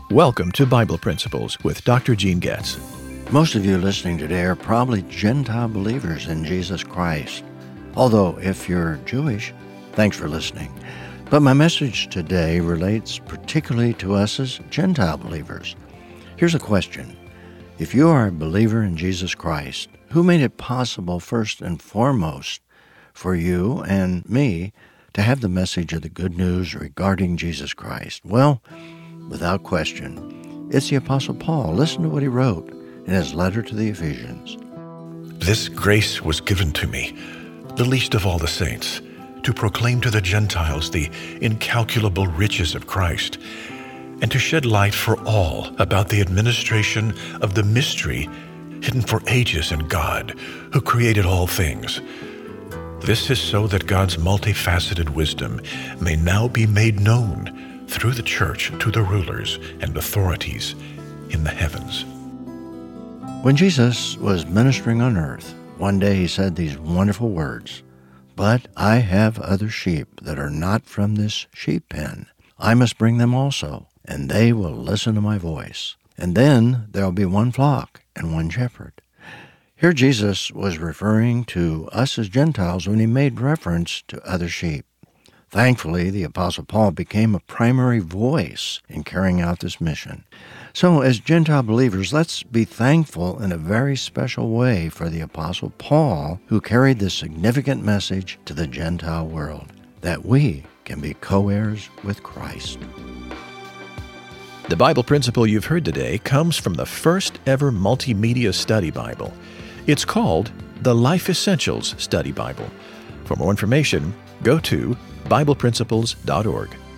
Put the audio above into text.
Welcome to Bible Principles with Dr. Gene Getz. Most of you listening today are probably Gentile believers in Jesus Christ. Although, if you're Jewish, thanks for listening. But my message today relates particularly to us as Gentile believers. Here's a question. If you are a believer in Jesus Christ, who made it possible first and foremost for you and me to have the message of the good news regarding Jesus Christ? Well, without question, it's the Apostle Paul. Listen to what he wrote in his letter to the Ephesians. This grace was given to me, the least of all the saints, to proclaim to the Gentiles the incalculable riches of Christ, and to shed light for all about the administration of the mystery hidden for ages in God, who created all things. This is so that God's multifaceted wisdom may now be made known through the church to the rulers and authorities in the heavens. When Jesus was ministering on earth, one day he said these wonderful words, "But I have other sheep that are not from this sheep pen. I must bring them also, and they will listen to my voice. And then there will be one flock and one shepherd." Here Jesus was referring to us as Gentiles when he made reference to other sheep. Thankfully, the Apostle Paul became a primary voice in carrying out this mission. So, as Gentile believers, let's be thankful in a very special way for the Apostle Paul, who carried this significant message to the Gentile world, that we can be co-heirs with Christ. The Bible principle you've heard today comes from the first ever multimedia study Bible. It's called the Life Essentials Study Bible. For more information, go to BiblePrinciples.org.